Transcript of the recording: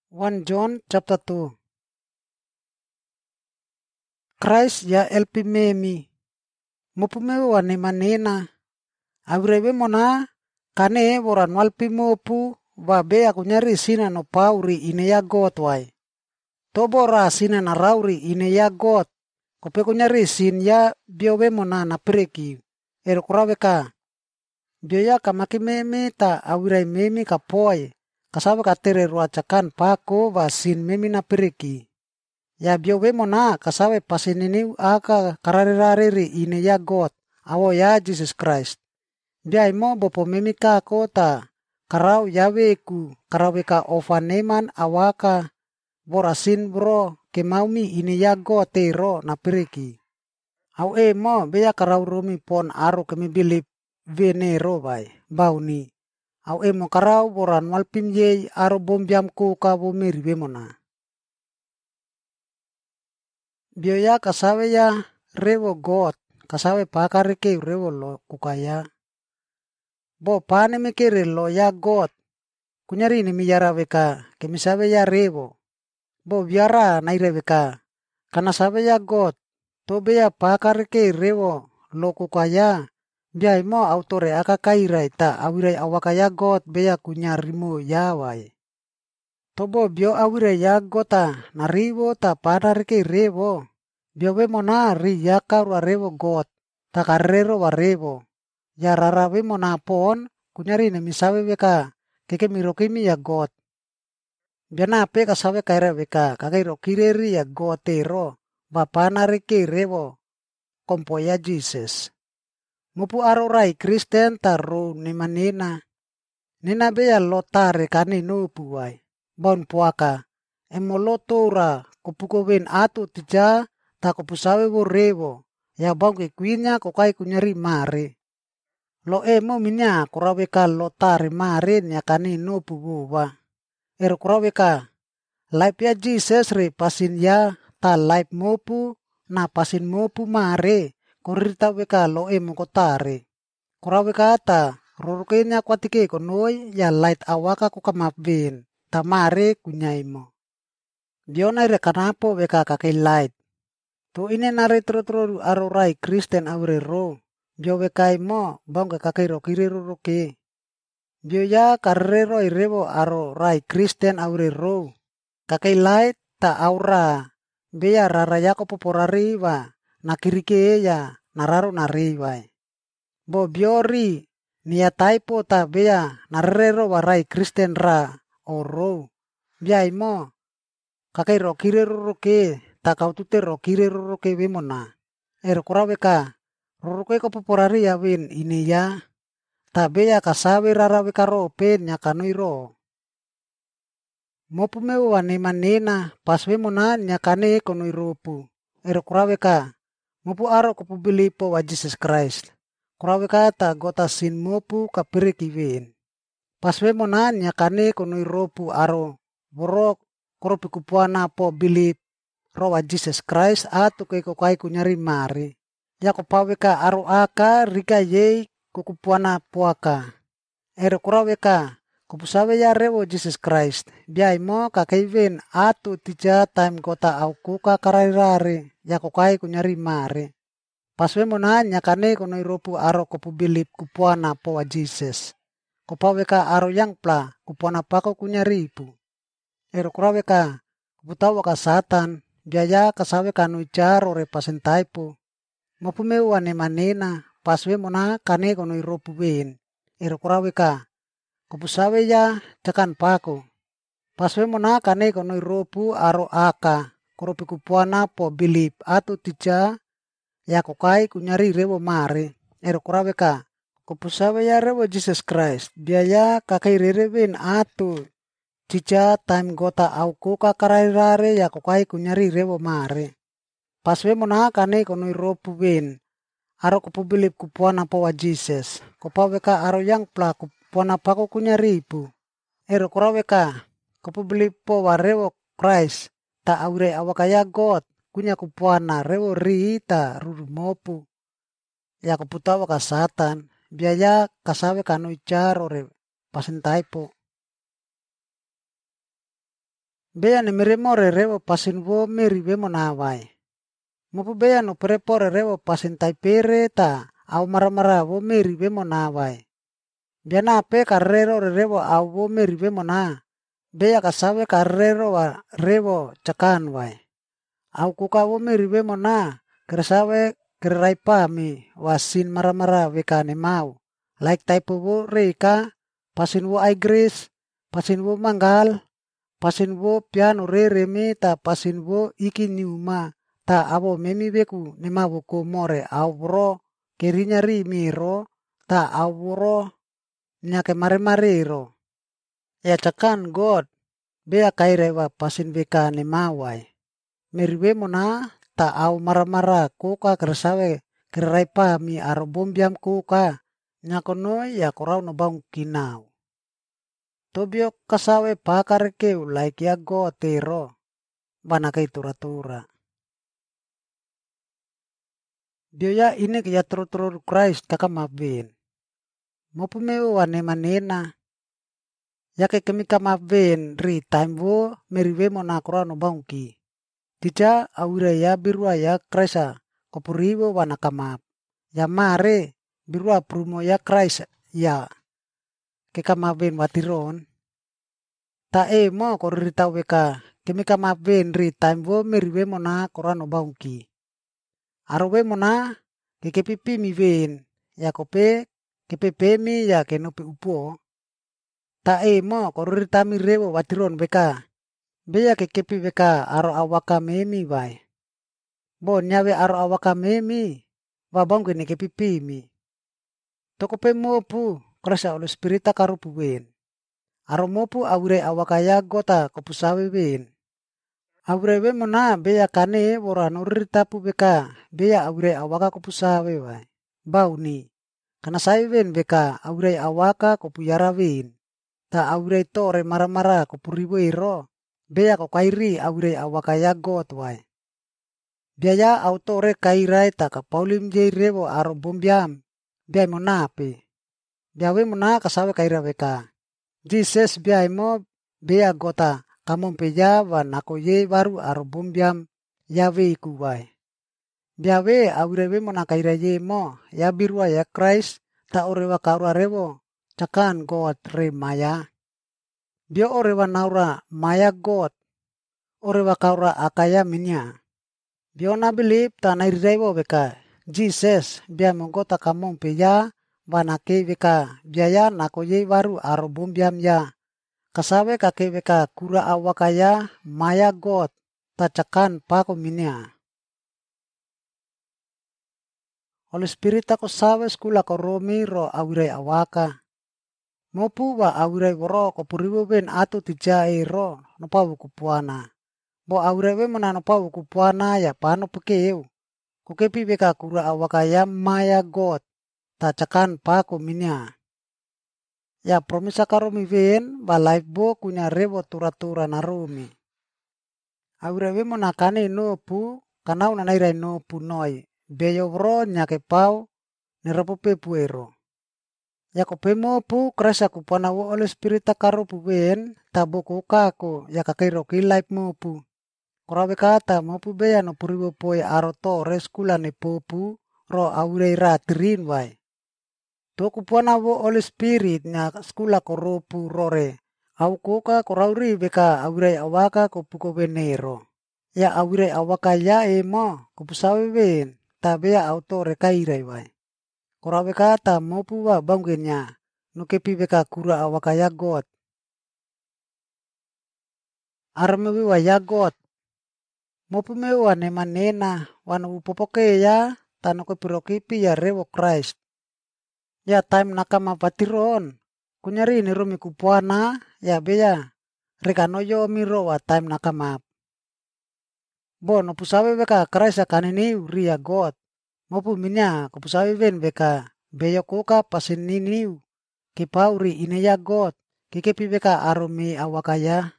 1 John chapter 2. Christ ya elpi memi. Mopume wane manena. Abrebe mona kane boran walpi mopu wa be akunyari sina no pauri ine ya got wai. Tobora sina na rauri ine ya got. Kope kunyari sin ya biobe mona na preki. Ero kurawe ka. Bioya kamaki memi ta awirai memi kapoy. Kasawa katere ruacakan pako wa sin memi na preki. Ya biobe mona kasawe pasinini aka kararerariri ine ya got. Awo ya Jesus Christ. Biai mo bopo memi kako ta karau yaweku karawe ka ofaneman awaka borasin bro kemaumi ine ya got tero na preki. Au mo beya karau rumi pon aro kemi bilip venero bai bauni. Au mo karau boran walpim ye aro bombiam ko ka bomeri bemona. Bioya kasawe ya rewo got kasawe pakare ke rewo lo kukaya. Bo pane mekere lo ya got kunyari ni miyara weka kemisawe ya rewo. Bo biara naire weka kana sawe ya got to beya pakare ke rewo lo kukaya. Biai mo autore aka kaira ita awirai awakaya got beya kunyari mo ya wai. Tobo bio awirai ya gota nariwo ta padare ke rewo. Biobe mona ri ya karwa rewo got ta karero wa rewo. Ya rarawe mona pon kunyari ni misawe weka keke mirokimi ya got. Biana pe kasawe kaira weka kakairo kireri ya gotero bapanare ke rewo kompo ya Jesus. Mupu arorai Kristen taru ni manina. Nina beya lotare kani nupu wai. Bon puaka. Emolotora kupukowen atu tija ta kupusawe wo rewo. Ya bangke kuinya kokai kunyari mare. Lo mo minya kurawe ka lotare mare nya kani nupu buwa. Kurawe ka. Life ya Jesus re pasin ya ta life mopu na pasin mopu mare. Kurita weka lo mo kotare. Kurawe ka ta rorokenya kwatike konoi ya light awaka kukamapvin. Tamare kunyaimo. Diona ire kanapo weka kake light. To ine nare tro arorai Kristen awre ro. Bio weka mo bangke kake rokire roke. Bio ya karrero irewo arorai Kristen awre ro. Kake light ta aura. Bea raraya ko poporari wa. Nakirike ya nararo nariwai. Bo biori niya taipo ta bea narrero warai Kristen ra oro. Biai mo kakai rokire roke ta kau tute rokire roke bemona. Kurawe ka roke ko poporari ya win ini ya. Ta bea kasawe rarawe karo pen nya kanuiro. Mopume wane manena paswe mona nya kane konuiropu. Kurawe ka mopu aro kupubilipo wa Jesus Christ. Kurawe kata gota sin mopu kapire kiwin. Paswe mona nya kane konuiropu aro borok koropi kupuana po bilip ro wa Jesus Christ atu ke kokai kunyari mari. Ya kopawe ka aro aka rika yei kukupuana puaka. Kurawe ka kupusawe ya rewo Jesus Christ. Biai mo kakaiwin atu tija time gota au kuka karairare ya kokai kunyari mari. Paswe mona nya kane konoiropu aro kupubilip kupuana po wa Jesus. Kopawe ka aro yang pla kupuana pako kunyaripu. Kurawe ka kuputawa ka satan biaya kasawe kanu jaro repasen taipo. Mopume wane manena paswe mona kane konoiropu win. Kurawe ka kupusawe ya cakan pako. Paswe mona kane konoiropu aro aka koropi kupuana po bilip atu tija ya kokai kunyari rewo mare. Kurawe ka kupusawe ya rewo Jesus Christ. Biaya kakai rerewin atu. Tija time gota au kuka karairare ya kokai kunyari rewo mare. Paswe mona kane konoiropu win. Aro kupubilip kupuana po wa Jesus. Kopawe ka aro yang pla kupuana pako kunyaripu. Kurawe ka kupubilip po wa rewo Christ. Ta aure awakaya God. Kunya kupuana rewo riita rurumopu. Ya kuputawa ka satan. Biaya kasawe kanu jaro re pasentaipo. Beya ni miremore rewo pasin wo meri wemo nawai. Mopu beya no prepore rewo pasin taipere ta au maramara wo meri wemo nawai. Biana pe karrero rewo au wo meri wemo na. Beya kasawe karrero wa rewo cakan wai. Au kuka wo meri wemo na kersawe kerai pami wasin maramara wekane mau. Like taipo wo reika pasin wo aigris, pasin wo manggal, pasin wo piano reremi ta pasin wo iki niuma ta abo memi beku nema wo more au bro kerinya ri miro ta au bro nyake mare ro. Ya cakan God bea kairewa pasin beka nema wai. Meriwe mona ta au maramara kuka kersawe kerai pami aro bombiam kuka nyakonoi ya korau no bang kinau. Tobio kasawe pakar keu like ya go tero bana kai tura-tura. Dia ini ya turu Christ kaka mabin. Mopu meu wane manena. Ya ke kemika mabin ri time wo meriwe mona korau no bang ki. Tija awira ya birua ya Christ kopuriwo wana kamap. Ya mare birua prumo ya Christ ya keka mabin watiron. Ta mo korita weka kemika mabin ri time wo meriwe mona korano bangki. Arwe mona kekepipi mi wen ya kope kepepe mi ya kenopi upo. Ta mo korita mi rewo watiron weka. Beya kekepi weka aro awaka memi wai. Bo nyawe aro awaka memi wabangki ne kepipi mi. Tokope mopu krasa olo spirita karupu wen. Aro mopu awire awakaya gota kopusawe wen. Awire we mona beya kane wora norita pu beka beya awire awaka kopusawe wai. Bau ni. Kana sawe wen beka awire awaka kopuyara wen. Ta awire tore maramara kopuriwe ro. Beya kokairi awire awakaya got wai. Biaya autore kairai ta kapaulim jei rewo aro bombiam. Biaya monape. Biawe mona kasawe kaira weka. Jesus biaya mo beya gota kamon peja wa nakoye baru aro bombiam yawe ikuwai. Biawe awirewe mona kaira ye mo ya birua ya Christ ta orewa kaura rewo cakan God re maya. Bio orewa naura maya God orewa kaura akaya minya. Bio na believe ta nairirewo weka Jesus biaya mo gota kamon peja wanake weka biaya nakoye baru aro bombiam ya. Kasawe kake weka kura awakaya maya God tacakan pako minia. Holy Spirit ako sawe skula ko romi ro awire awaka. Mopu wa awire woro ko puriwo ben atu tijai ro nopa wukupuana. Bo awire we mona nopa wukupuana ya pano pekeu. Kukepi weka kura awakaya maya God tacakan pako minia. Ya promisa karomi wen ba life bo kunya rewo tura-tura narumi. Awire we mona kane nopu kanau na nairai nopu noi. Beyo bro nyake pau neropope puero. Ya kope mopu krasa kupana wo Holy Spirit karopu wen taboko kako ya kakeiro ki life mopu. Korawe kata mopu beya no puriwo poe aroto reskula ne popu ro awire ratirin wai. Toku puana wo Holy Spirit nya skula koropu rore. Au koka korauri beka awire awaka kopuko venero. Ya awire awaka ya mo kopusawe wen tabea autore kairai wai. Korawe kata mopu wa bangenya nukepi beka kura awaka ya God. Armewi wa ya God. Mopu mewa nemanena wanu upopoke ya tanoko pirokipi ya rewo Christ. Ya time nakama patiron. Kunyari ni rumi kupuana ya beya. Rekanoyo miro wa time nakama. Bo no pusawe beka Christ kanini ria God. Mopu minya kupusawe ven beka beyo koka pasininiu. Kipauri ine ya God. Kikepi beka arumi awakaya.